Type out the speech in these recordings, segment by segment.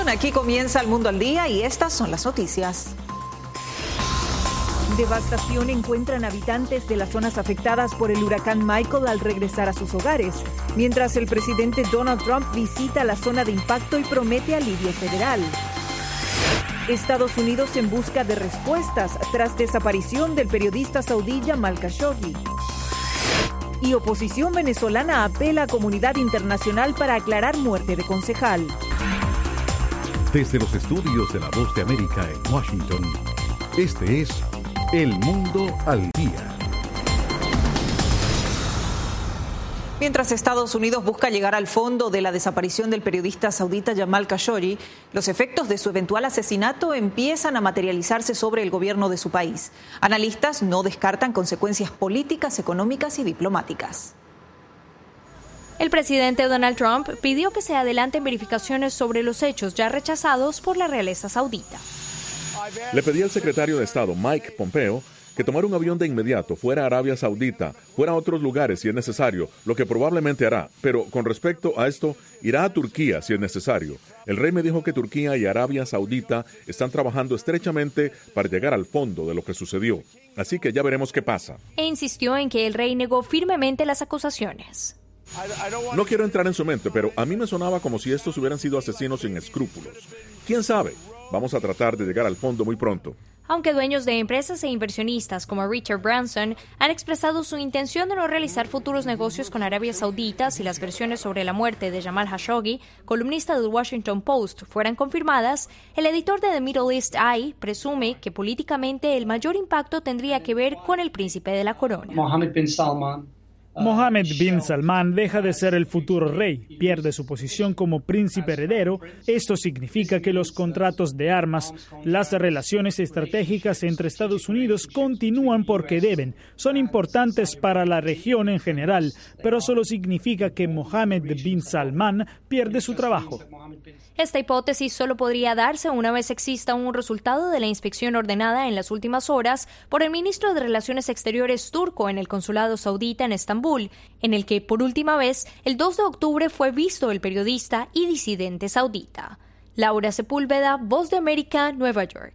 información. Aquí comienza El Mundo al Día y estas son las noticias. Devastación encuentran habitantes de las zonas afectadas por el huracán Michael al regresar a sus hogares, mientras el presidente Donald Trump visita la zona de impacto y promete alivio federal. Estados Unidos en busca de respuestas tras desaparición del periodista saudí Jamal Khashoggi. Y oposición venezolana apela a comunidad internacional para aclarar muerte de concejal. Desde los estudios de La Voz de América en Washington, este es El Mundo al Día. Mientras Estados Unidos busca llegar al fondo de la desaparición del periodista saudita Jamal Khashoggi, los efectos de su eventual asesinato empiezan a materializarse sobre el gobierno de su país. Analistas no descartan consecuencias políticas, económicas y diplomáticas. El presidente Donald Trump pidió que se adelanten verificaciones sobre los hechos ya rechazados por la realeza saudita. Le pedí al secretario de Estado, Mike Pompeo, que tomara un avión de inmediato, fuera a Arabia Saudita, fuera a otros lugares si es necesario, lo que probablemente hará. Pero con respecto a esto, irá a Turquía si es necesario. El rey me dijo que Turquía y Arabia Saudita están trabajando estrechamente para llegar al fondo de lo que sucedió. Así que ya veremos qué pasa. E insistió en que el rey negó firmemente las acusaciones. No quiero entrar en su mente, pero a mí me sonaba como si estos hubieran sido asesinos sin escrúpulos. ¿Quién sabe? Vamos a tratar de llegar al fondo muy pronto. Aunque dueños de empresas e inversionistas como Richard Branson han expresado su intención de no realizar futuros negocios con Arabia Saudita si las versiones sobre la muerte de Jamal Khashoggi, columnista del Washington Post, fueran confirmadas, el editor de The Middle East Eye presume que políticamente el mayor impacto tendría que ver con el príncipe de la corona. Mohammed bin Salman deja de ser el futuro rey, pierde su posición como príncipe heredero. Esto significa que los contratos de armas, las relaciones estratégicas entre Estados Unidos continúan porque deben. Son importantes para la región en general, pero solo significa que Mohammed bin Salman pierde su trabajo. Esta hipótesis solo podría darse una vez exista un resultado de la inspección ordenada en las últimas horas por el ministro de Relaciones Exteriores turco en el consulado saudita en Estambul, en el que por última vez el 2 de octubre fue visto el periodista y disidente saudita. Laura Sepúlveda, Voz de América, Nueva York.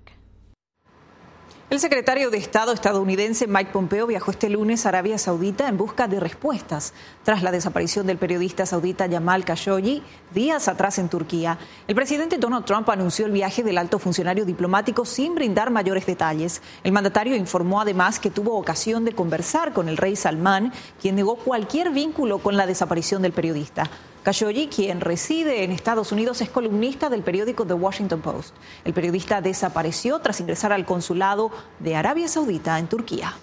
El secretario de Estado estadounidense Mike Pompeo viajó este lunes a Arabia Saudita en busca de respuestas tras la desaparición del periodista saudita Jamal Khashoggi días atrás en Turquía. El presidente Donald Trump anunció el viaje del alto funcionario diplomático sin brindar mayores detalles. El mandatario informó además que tuvo ocasión de conversar con el rey Salmán, quien negó cualquier vínculo con la desaparición del periodista. Khashoggi, quien reside en Estados Unidos, es columnista del periódico The Washington Post. El periodista desapareció tras ingresar al consulado de Arabia Saudita en Turquía.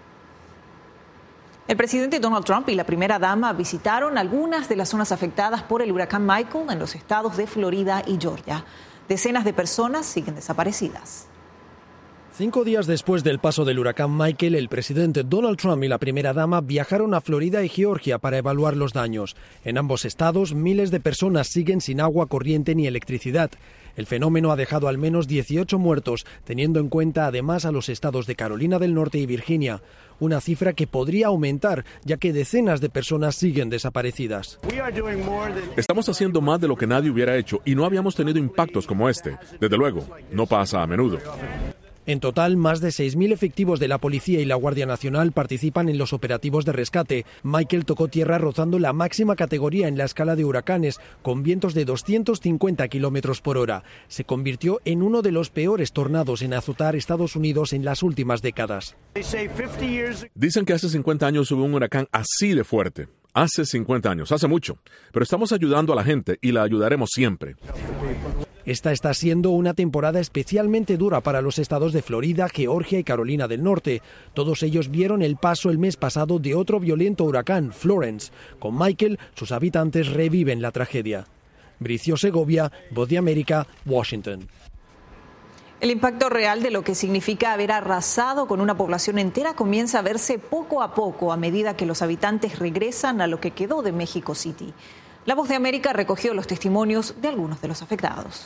El presidente Donald Trump y la primera dama visitaron algunas de las zonas afectadas por el huracán Michael en los estados de Florida y Georgia. Decenas de personas siguen desaparecidas. 5 días después del paso del huracán Michael, el presidente Donald Trump y la primera dama viajaron a Florida y Georgia para evaluar los daños. En ambos estados, miles de personas siguen sin agua corriente ni electricidad. El fenómeno ha dejado al menos 18 muertos, teniendo en cuenta además a los estados de Carolina del Norte y Virginia. Una cifra que podría aumentar, ya que decenas de personas siguen desaparecidas. Estamos haciendo más de lo que nadie hubiera hecho y no habíamos tenido impactos como este. Desde luego, no pasa a menudo. En total, más de 6.000 efectivos de la Policía y la Guardia Nacional participan en los operativos de rescate. Michael tocó tierra rozando la máxima categoría en la escala de huracanes, con vientos de 250 kilómetros por hora. Se convirtió en uno de los peores tornados en azotar Estados Unidos en las últimas décadas. Dicen que hace 50 años hubo un huracán así de fuerte. Hace 50 años, hace mucho. Pero estamos ayudando a la gente y la ayudaremos siempre. Esta está siendo una temporada especialmente dura para los estados de Florida, Georgia y Carolina del Norte. Todos ellos vieron el paso el mes pasado de otro violento huracán, Florence. Con Michael, sus habitantes reviven la tragedia. Bricio Segovia, Voz de América, Washington. El impacto real de lo que significa haber arrasado con una población entera comienza a verse poco a poco a medida que los habitantes regresan a lo que quedó de México City. La Voz de América recogió los testimonios de algunos de los afectados.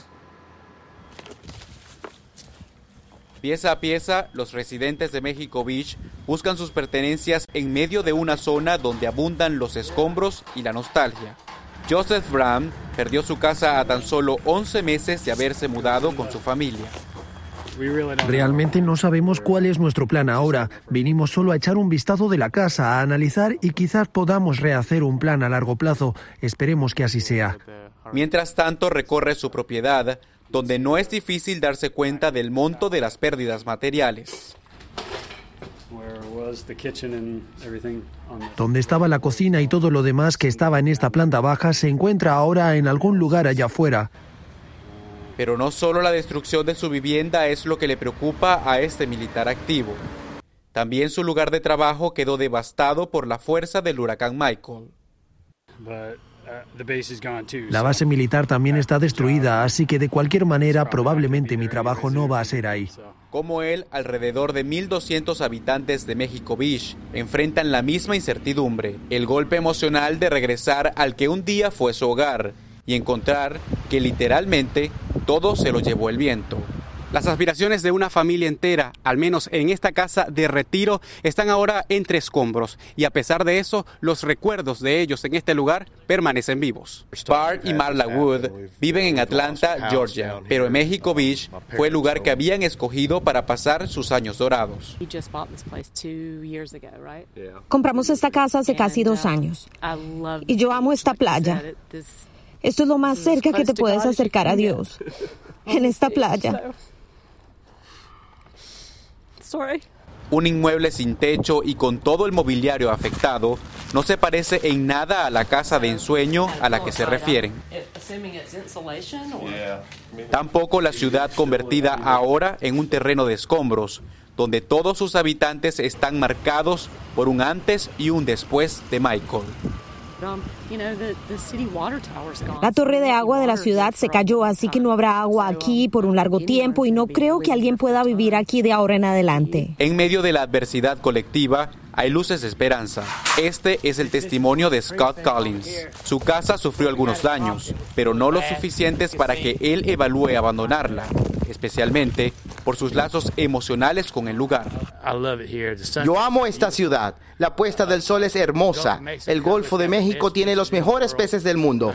Pieza a pieza, los residentes de México Beach buscan sus pertenencias en medio de una zona donde abundan los escombros y la nostalgia. Joseph Brown perdió su casa a tan solo 11 meses de haberse mudado con su familia. Realmente no sabemos cuál es nuestro plan ahora. Vinimos solo a echar un vistazo de la casa, a analizar y quizás podamos rehacer un plan a largo plazo. Esperemos que así sea. Mientras tanto, recorre su propiedad, donde no es difícil darse cuenta del monto de las pérdidas materiales. Donde estaba la cocina y todo lo demás que estaba en esta planta baja se encuentra ahora en algún lugar allá afuera. Pero no solo la destrucción de su vivienda es lo que le preocupa a este militar activo. También su lugar de trabajo quedó devastado por la fuerza del huracán Michael. La base militar también está destruida, así que de cualquier manera probablemente mi trabajo no va a ser ahí. Como él, alrededor de 1,200 habitantes de Mexico Beach enfrentan la misma incertidumbre, el golpe emocional de regresar al que un día fue su hogar y encontrar que literalmente todo se lo llevó el viento. Las aspiraciones de una familia entera, al menos en esta casa de retiro, están ahora entre escombros y a pesar de eso, los recuerdos de ellos en este lugar permanecen vivos. Bart y Marla Wood viven en Atlanta, Georgia, pero en Mexico Beach fue el lugar que habían escogido para pasar sus años dorados. Compramos esta casa hace casi 2 años y yo amo esta playa. Esto es lo más cerca que te puedes acercar a Dios, en esta playa. Un inmueble sin techo y con todo el mobiliario afectado no se parece en nada a la casa de ensueño a la que se refieren. Tampoco la ciudad convertida ahora en un terreno de escombros, donde todos sus habitantes están marcados por un antes y un después de Michael. La torre de agua de la ciudad se cayó, así que no habrá agua aquí por un largo tiempo y no creo que alguien pueda vivir aquí de ahora en adelante. En medio de la adversidad colectiva, hay luces de esperanza. Este es el testimonio de Scott Collins. Su casa sufrió algunos daños, pero no los suficientes para que él evalúe abandonarla, especialmente por sus lazos emocionales con el lugar. Yo amo esta ciudad. La puesta del sol es hermosa. El Golfo de México tiene los mejores peces del mundo.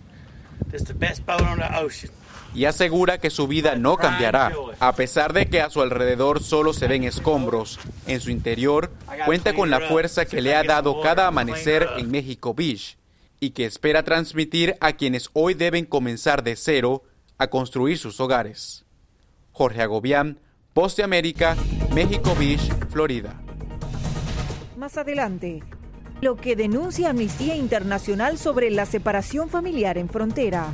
Y asegura que su vida no cambiará, a pesar de que a su alrededor solo se ven escombros. En su interior, cuenta con la fuerza que le ha dado cada amanecer en Mexico Beach y que espera transmitir a quienes hoy deben comenzar de cero a construir sus hogares. Jorge Agobián, Voz de América, Mexico Beach, Florida. Más adelante, lo que denuncia Amnistía Internacional sobre la separación familiar en frontera.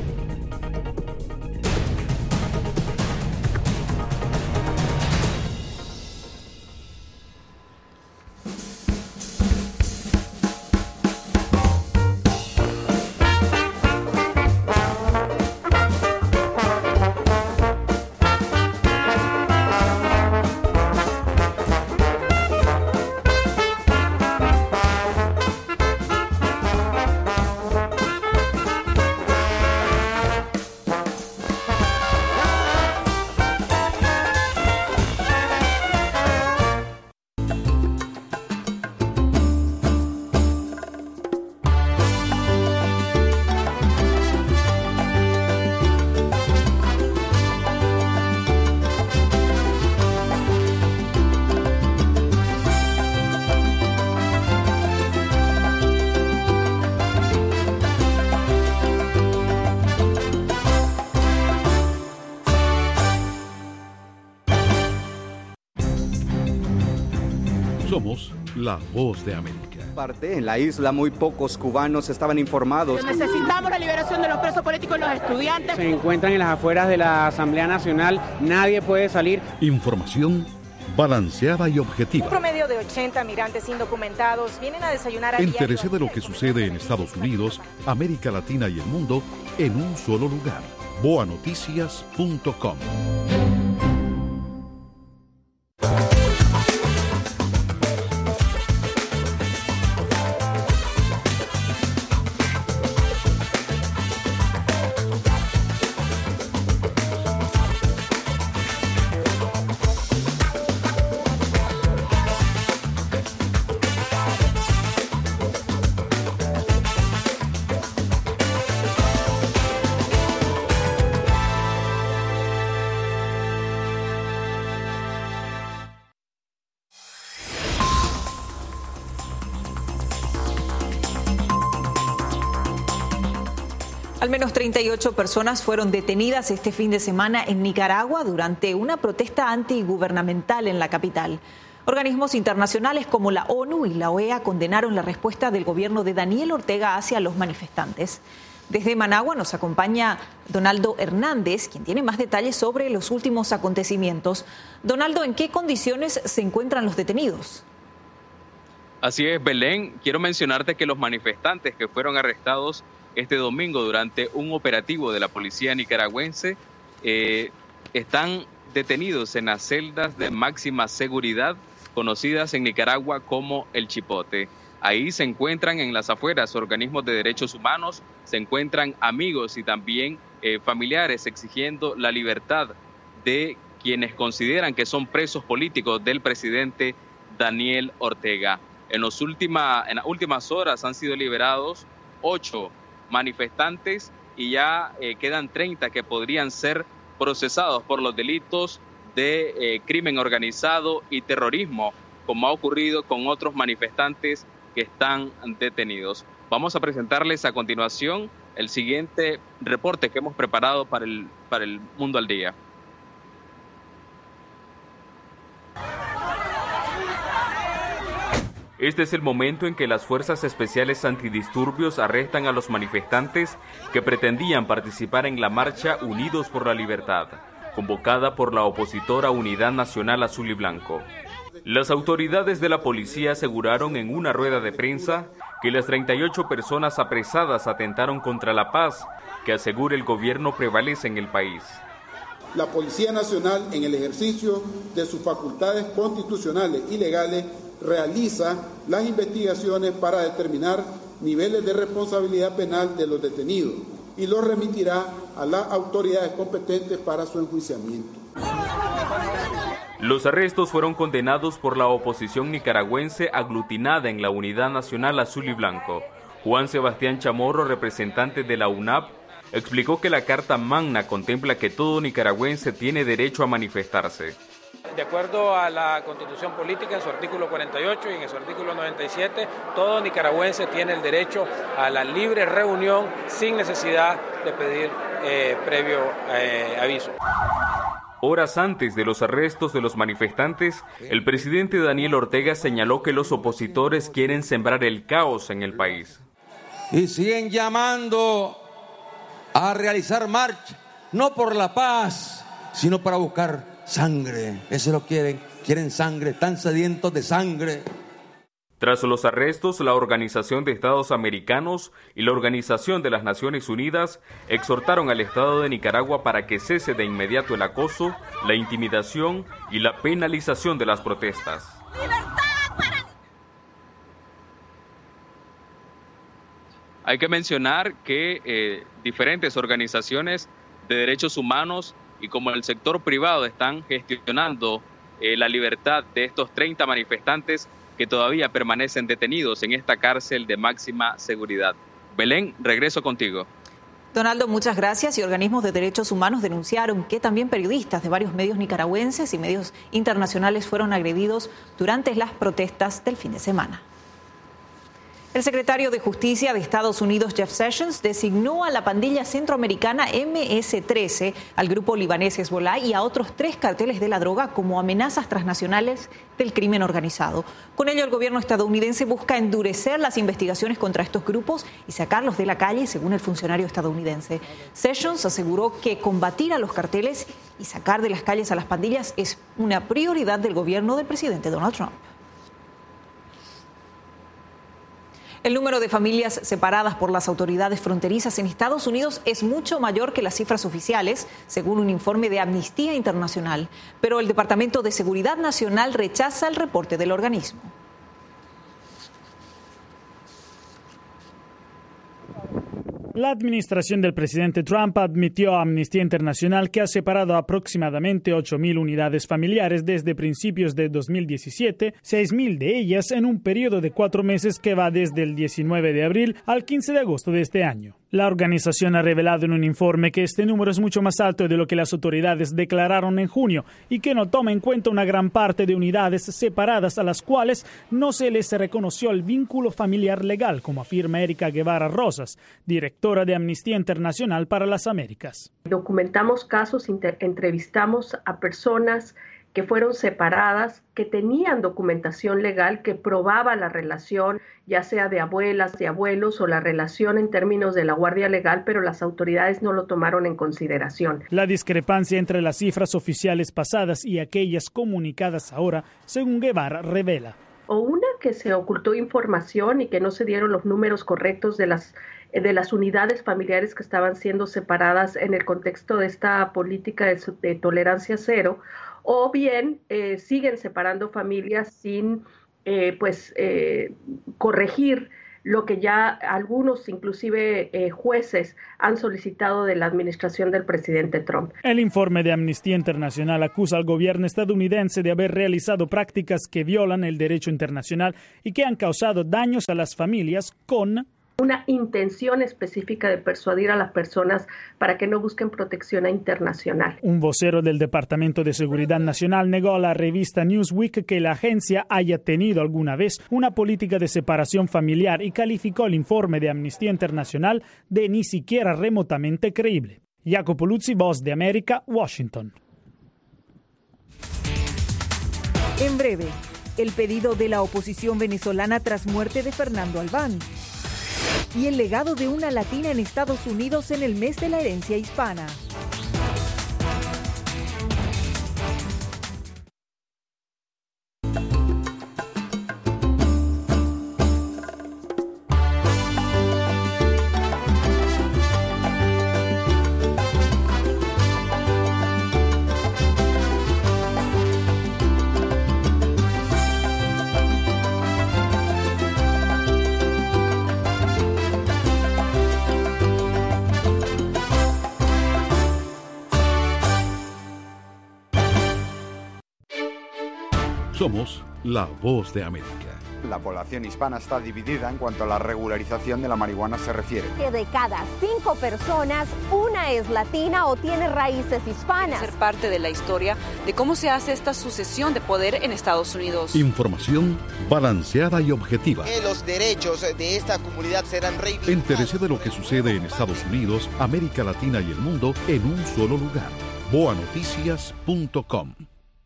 Somos la Voz de América. En la isla muy pocos cubanos estaban informados. Necesitamos la liberación de los presos políticos y los estudiantes. Se encuentran en las afueras de la Asamblea Nacional, nadie puede salir. Información balanceada y objetiva. Un promedio de 80 migrantes indocumentados vienen a desayunar a diario. Entérese de lo que sucede en Estados Unidos, América Latina y el mundo en un solo lugar. boanoticias.com. Al menos 38 personas fueron detenidas este fin de semana en Nicaragua durante una protesta antigubernamental en la capital. Organismos internacionales como la ONU y la OEA condenaron la respuesta del gobierno de Daniel Ortega hacia los manifestantes. Desde Managua nos acompaña Donaldo Hernández, quien tiene más detalles sobre los últimos acontecimientos. Donaldo, ¿en qué condiciones se encuentran los detenidos? Así es, Belén. Quiero mencionarte que los manifestantes que fueron arrestados este domingo durante un operativo de la policía nicaragüense están detenidos en las celdas de máxima seguridad conocidas en Nicaragua como el Chipote. Ahí se encuentran en las afueras organismos de derechos humanos, se encuentran amigos y también familiares exigiendo la libertad de quienes consideran que son presos políticos del presidente Daniel Ortega. En las últimas horas han sido liberados 8 manifestantes y ya quedan 30 que podrían ser procesados por los delitos de crimen organizado y terrorismo, como ha ocurrido con otros manifestantes que están detenidos. Vamos a presentarles a continuación el siguiente reporte que hemos preparado para el Mundo al Día. Este es el momento en que las fuerzas especiales antidisturbios arrestan a los manifestantes que pretendían participar en la marcha Unidos por la Libertad, convocada por la opositora Unidad Nacional Azul y Blanco. Las autoridades de la policía aseguraron en una rueda de prensa que las 38 personas apresadas atentaron contra la paz que asegura el gobierno prevalece en el país. La Policía Nacional, en el ejercicio de sus facultades constitucionales y legales, realiza las investigaciones para determinar niveles de responsabilidad penal de los detenidos y los remitirá a las autoridades competentes para su enjuiciamiento. Los arrestos fueron condenados por la oposición nicaragüense aglutinada en la Unidad Nacional Azul y Blanco. Juan Sebastián Chamorro, representante de la UNAP, explicó que la Carta Magna contempla que todo nicaragüense tiene derecho a manifestarse. De acuerdo a la Constitución Política, en su artículo 48 y en su artículo 97, todo nicaragüense tiene el derecho a la libre reunión sin necesidad de pedir previo aviso. Horas antes de los arrestos de los manifestantes, el presidente Daniel Ortega señaló que los opositores quieren sembrar el caos en el país. Y siguen llamando a realizar marcha, no por la paz, sino para buscar sangre. Eso lo quieren sangre, están sedientos de sangre. Tras los arrestos, la Organización de Estados Americanos y la Organización de las Naciones Unidas exhortaron al Estado de Nicaragua para que cese de inmediato el acoso, la intimidación y la penalización de las protestas. Hay que mencionar que diferentes organizaciones de derechos humanos y como el sector privado están gestionando la libertad de estos 30 manifestantes que todavía permanecen detenidos en esta cárcel de máxima seguridad. Belén, regreso contigo. Donaldo, muchas gracias. Y organismos de derechos humanos denunciaron que también periodistas de varios medios nicaragüenses y medios internacionales fueron agredidos durante las protestas del fin de semana. El secretario de Justicia de Estados Unidos, Jeff Sessions, designó a la pandilla centroamericana MS-13, al grupo libanés Hezbollah y a otros 3 carteles de la droga como amenazas transnacionales del crimen organizado. Con ello, el gobierno estadounidense busca endurecer las investigaciones contra estos grupos y sacarlos de la calle, según el funcionario estadounidense. Sessions aseguró que combatir a los carteles y sacar de las calles a las pandillas es una prioridad del gobierno del presidente Donald Trump. El número de familias separadas por las autoridades fronterizas en Estados Unidos es mucho mayor que las cifras oficiales, según un informe de Amnistía Internacional. Pero el Departamento de Seguridad Nacional rechaza el reporte del organismo. La administración del presidente Trump admitió a Amnistía Internacional que ha separado aproximadamente 8.000 unidades familiares desde principios de 2017, 6.000 de ellas en un periodo de 4 meses que va desde el 19 de abril al 15 de agosto de este año. La organización ha revelado en un informe que este número es mucho más alto de lo que las autoridades declararon en junio y que no toma en cuenta una gran parte de unidades separadas a las cuales no se les reconoció el vínculo familiar legal, como afirma Erika Guevara Rosas, directora de Amnistía Internacional para las Américas. Documentamos casos, entrevistamos a personas que fueron separadas, que tenían documentación legal que probaba la relación, ya sea de abuelas, de abuelos o la relación en términos de la guardia legal, pero las autoridades no lo tomaron en consideración. La discrepancia entre las cifras oficiales pasadas y aquellas comunicadas ahora, según Guevara, revela. O una que se ocultó información y que no se dieron los números correctos de las unidades familiares que estaban siendo separadas en el contexto de esta política de tolerancia cero, o bien siguen separando familias sin corregir lo que ya algunos, inclusive jueces, han solicitado de la administración del presidente Trump. El informe de Amnistía Internacional acusa al gobierno estadounidense de haber realizado prácticas que violan el derecho internacional y que han causado daños a las familias con una intención específica de persuadir a las personas para que no busquen protección internacional. Un vocero del Departamento de Seguridad Nacional negó a la revista Newsweek que la agencia haya tenido alguna vez una política de separación familiar y calificó el informe de Amnistía Internacional de ni siquiera remotamente creíble. Jacopo Luzzi, Voz de América, Washington. En breve, el pedido de la oposición venezolana tras muerte de Fernando Albán. Y el legado de una latina en Estados Unidos en el mes de la herencia hispana. Somos la Voz de América. La población hispana está dividida en cuanto a la regularización de la marihuana se refiere. Que de cada 5 personas, una es latina o tiene raíces hispanas. Ser parte de la historia de cómo se hace esta sucesión de poder en Estados Unidos. Información balanceada y objetiva. Que los derechos de esta comunidad serán reivindicados. Entérese de lo que sucede en Estados Unidos, América Latina y el mundo en un solo lugar. boanoticias.com.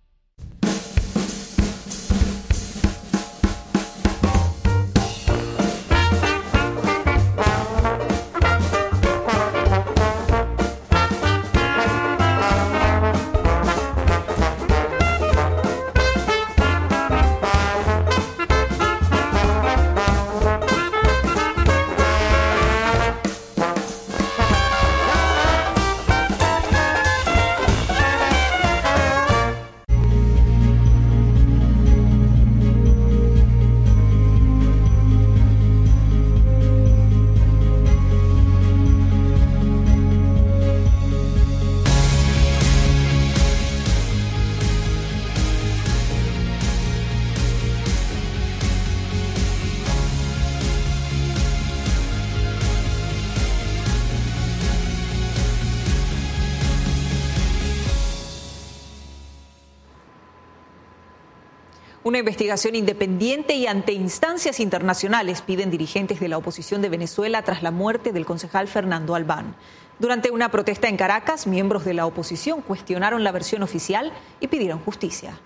Una investigación independiente y ante instancias internacionales piden dirigentes de la oposición de Venezuela tras la muerte del concejal Fernando Albán. Durante una protesta en Caracas, miembros de la oposición cuestionaron la versión oficial y pidieron justicia.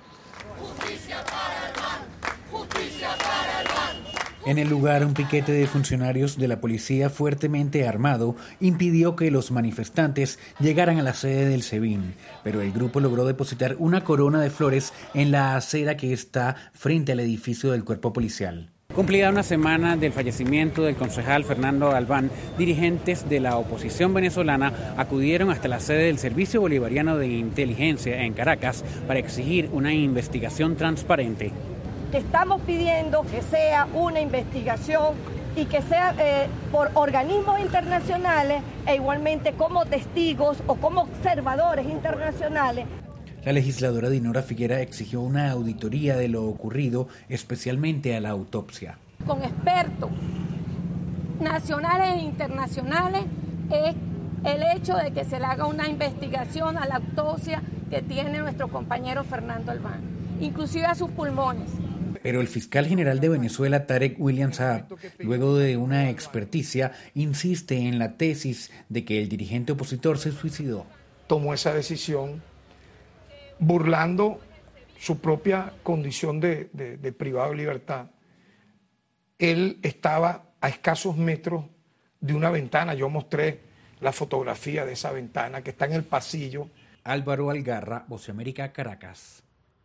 Justicia para Albán, justicia para Albán. En el lugar, un piquete de funcionarios de la policía fuertemente armado impidió que los manifestantes llegaran a la sede del SEBIN, pero el grupo logró depositar una corona de flores en la acera que está frente al edificio del cuerpo policial. Cumplida una semana del fallecimiento del concejal Fernando Albán, dirigentes de la oposición venezolana acudieron hasta la sede del Servicio Bolivariano de Inteligencia en Caracas para exigir una investigación transparente. Estamos pidiendo que sea una investigación y que sea por organismos internacionales e igualmente como testigos o como observadores internacionales. La legisladora Dinora Figuera exigió una auditoría de lo ocurrido, especialmente a la autopsia. Con expertos nacionales e internacionales es el hecho de que se le haga una investigación a la autopsia que tiene nuestro compañero Fernando Albán, inclusive a sus pulmones. Pero el fiscal general de Venezuela, Tarek William Saab, luego de una experticia, insiste en la tesis de que el dirigente opositor se suicidó. Tomó esa decisión burlando su propia condición de privado de libertad. Él estaba a escasos metros de una ventana. Yo mostré la fotografía de esa ventana que está en el pasillo. Álvaro Algarra, Voz de América, Caracas.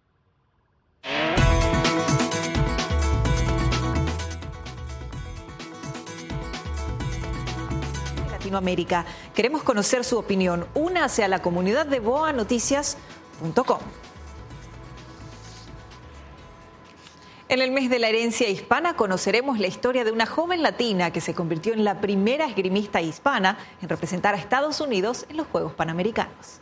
Latinoamérica. Queremos conocer su opinión. Únase a la comunidad de boanoticias.com. En el mes de la herencia hispana conoceremos la historia de una joven latina que se convirtió en la primera esgrimista hispana en representar a Estados Unidos en los Juegos Panamericanos.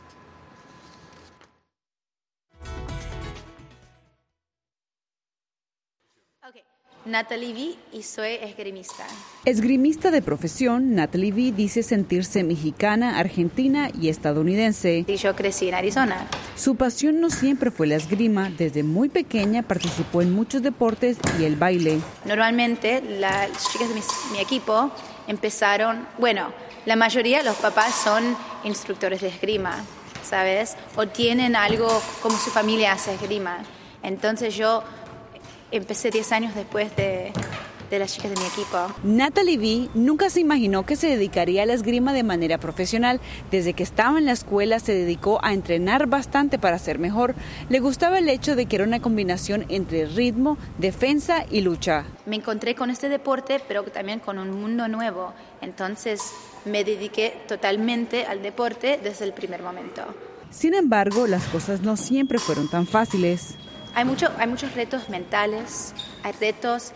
Natalie V. y soy esgrimista. Esgrimista de profesión, Natalie V. dice sentirse mexicana, argentina y estadounidense. Y yo crecí en Arizona. Su pasión no siempre fue la esgrima. Desde muy pequeña participó en muchos deportes y el baile. Normalmente las chicas de mi equipo empezaron, la mayoría los papás son instructores de esgrima, ¿sabes? O tienen algo como su familia hace esgrima. Entonces yo empecé 10 años después de las chicas de mi equipo. Natalie V. nunca se imaginó que se dedicaría a la esgrima de manera profesional. Desde que estaba en la escuela se dedicó a entrenar bastante para ser mejor. Le gustaba el hecho de que era una combinación entre ritmo, defensa y lucha. Me encontré con este deporte, pero también con un mundo nuevo. Entonces me dediqué totalmente al deporte desde el primer momento. Sin embargo, las cosas no siempre fueron tan fáciles. Hay muchos retos mentales, hay retos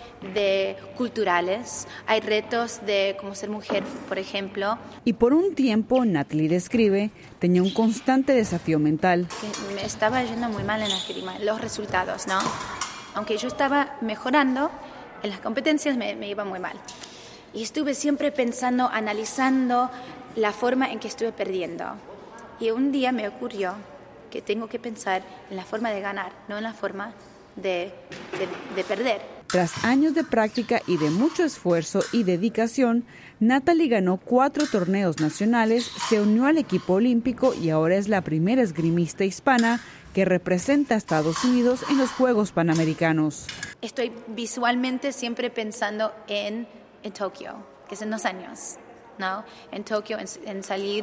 culturales, hay retos de cómo ser mujer, por ejemplo. Y por un tiempo, Natalie describe, tenía un constante desafío mental. Que me estaba yendo muy mal en la esgrima, los resultados, ¿no? Aunque yo estaba mejorando, en las competencias me iba muy mal. Y estuve siempre pensando, analizando la forma en que estuve perdiendo. Y un día me ocurrió que tengo que pensar en la forma de ganar, no en la forma de perder. Tras años de práctica y de mucho esfuerzo y dedicación, Natalie ganó 4 torneos nacionales, se unió al equipo olímpico y ahora es la primera esgrimista hispana que representa a Estados Unidos en los Juegos Panamericanos. Estoy visualmente siempre pensando en Tokio, que es en 2 años, ¿no? En Tokio, en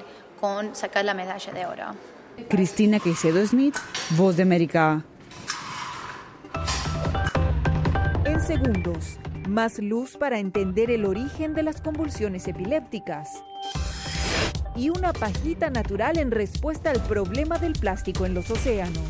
sacar la medalla de oro. Cristina Caicedo Smith, Voz de América. En segundos, más luz para entender el origen de las convulsiones epilépticas. Y una pajita natural en respuesta al problema del plástico en los océanos.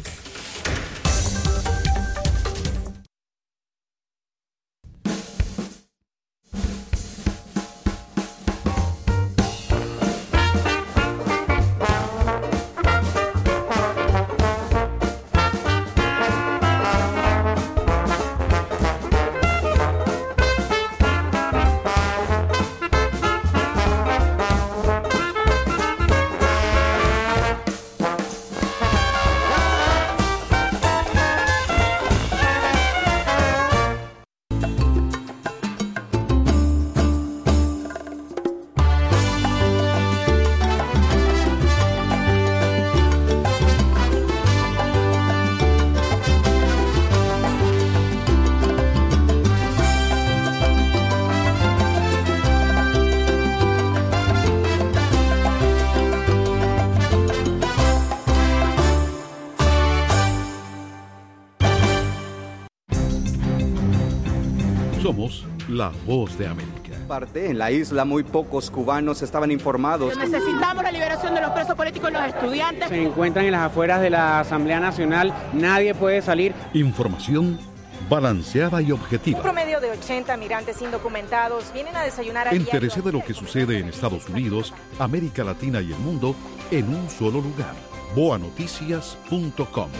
Somos la Voz de América. En la isla muy pocos cubanos estaban informados. Necesitamos la liberación de los presos políticos y los estudiantes. Se encuentran en las afueras de la Asamblea Nacional, nadie puede salir. Información balanceada y objetiva. Un promedio de 80 migrantes indocumentados vienen a desayunar a Entérese de lo que sucede en Estados Unidos, América Latina y el mundo en un solo lugar. boanoticias.com.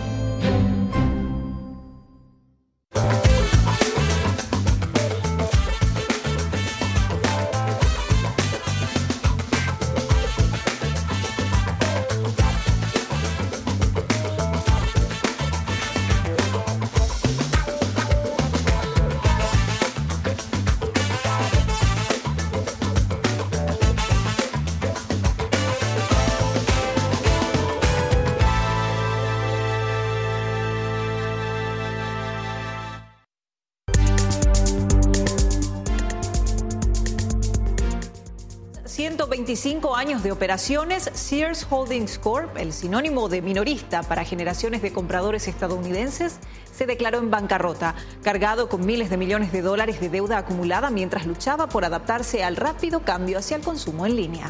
25 años de operaciones, Sears Holdings Corp., el sinónimo de minorista para generaciones de compradores estadounidenses, se declaró en bancarrota, cargado con miles de millones de dólares de deuda acumulada mientras luchaba por adaptarse al rápido cambio hacia el consumo en línea.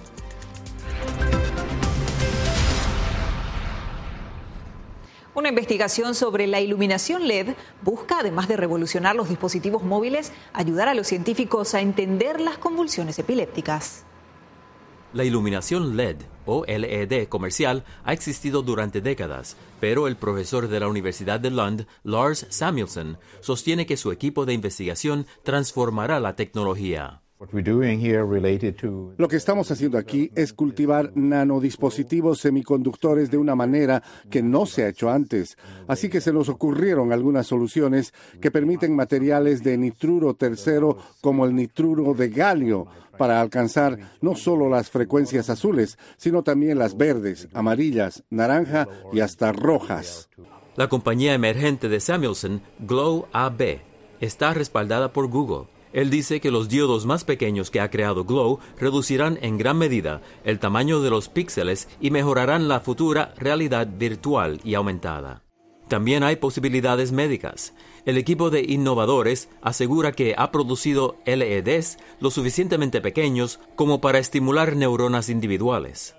Una investigación sobre la iluminación LED busca, además de revolucionar los dispositivos móviles, ayudar a los científicos a entender las convulsiones epilépticas. La iluminación LED o LED comercial ha existido durante décadas, pero el profesor de la Universidad de Lund, Lars Samuelson, sostiene que su equipo de investigación transformará la tecnología. Lo que estamos haciendo aquí es cultivar nanodispositivos semiconductores de una manera que no se ha hecho antes. Así que se nos ocurrieron algunas soluciones que permiten materiales de nitruro tercero como el nitruro de galio para alcanzar no solo las frecuencias azules, sino también las verdes, amarillas, naranja y hasta rojas. La compañía emergente de Samuelson, Glow AB, está respaldada por Google. Él dice que los diodos más pequeños que ha creado Glow reducirán en gran medida el tamaño de los píxeles y mejorarán la futura realidad virtual y aumentada. También hay posibilidades médicas. El equipo de innovadores asegura que ha producido LEDs lo suficientemente pequeños como para estimular neuronas individuales.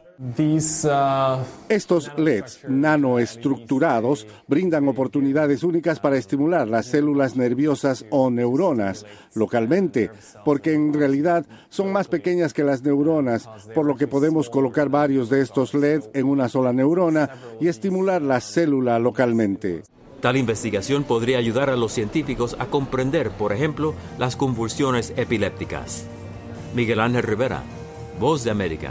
Estos LEDs nanoestructurados brindan oportunidades únicas para estimular las células nerviosas o neuronas localmente, porque en realidad son más pequeñas que las neuronas, por lo que podemos colocar varios de estos LED en una sola neurona y estimular la célula localmente. Tal investigación podría ayudar a los científicos a comprender, por ejemplo, las convulsiones epilépticas. Miguel Ángel Rivera, Voz de América.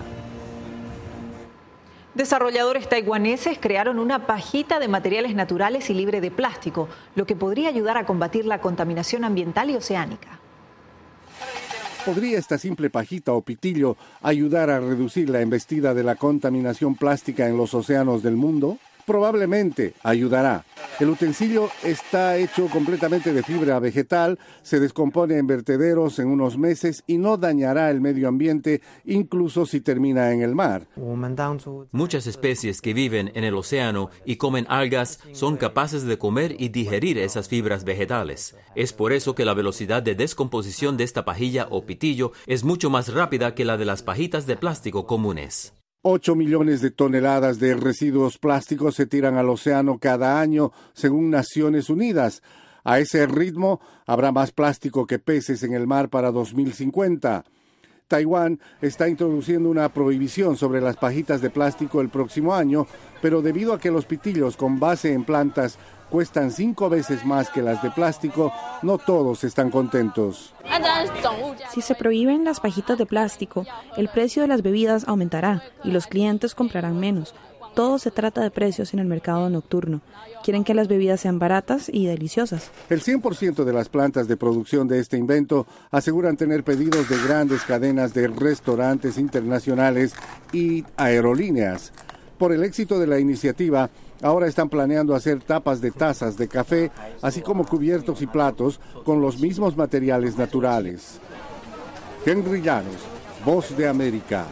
Desarrolladores taiwaneses crearon una pajita de materiales naturales y libre de plástico, lo que podría ayudar a combatir la contaminación ambiental y oceánica. ¿Podría esta simple pajita o pitillo ayudar a reducir la embestida de la contaminación plástica en los océanos del mundo? Probablemente ayudará. El utensilio está hecho completamente de fibra vegetal, se descompone en vertederos en unos meses y no dañará el medio ambiente, incluso si termina en el mar. Muchas especies que viven en el océano y comen algas son capaces de comer y digerir esas fibras vegetales. Es por eso que la velocidad de descomposición de esta pajilla o pitillo es mucho más rápida que la de las pajitas de plástico comunes. 8 millones de toneladas de residuos plásticos se tiran al océano cada año, según Naciones Unidas. A ese ritmo, habrá más plástico que peces en el mar para 2050. Taiwán está introduciendo una prohibición sobre las pajitas de plástico el próximo año, pero debido a que los pitillos con base en plantas cuestan 5 veces más que las de plástico, no todos están contentos. Si se prohíben las pajitas de plástico, el precio de las bebidas aumentará y los clientes comprarán menos. Todo se trata de precios en el mercado nocturno. Quieren que las bebidas sean baratas y deliciosas. El 100% de las plantas de producción de este invento aseguran tener pedidos de grandes cadenas de restaurantes internacionales y aerolíneas. Por el éxito de la iniciativa, ahora están planeando hacer tapas de tazas de café, así como cubiertos y platos con los mismos materiales naturales. Henry Llanos, Voz de América.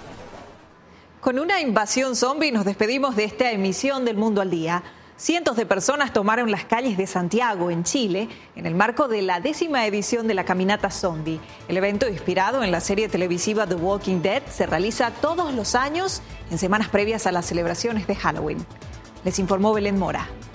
Con una invasión zombie nos despedimos de esta emisión del Mundo al Día. Cientos de personas tomaron las calles de Santiago, en Chile, en el marco de la 10ª edición de la Caminata Zombie. El evento, inspirado en la serie televisiva The Walking Dead, se realiza todos los años en semanas previas a las celebraciones de Halloween. Les informó Belén Mora.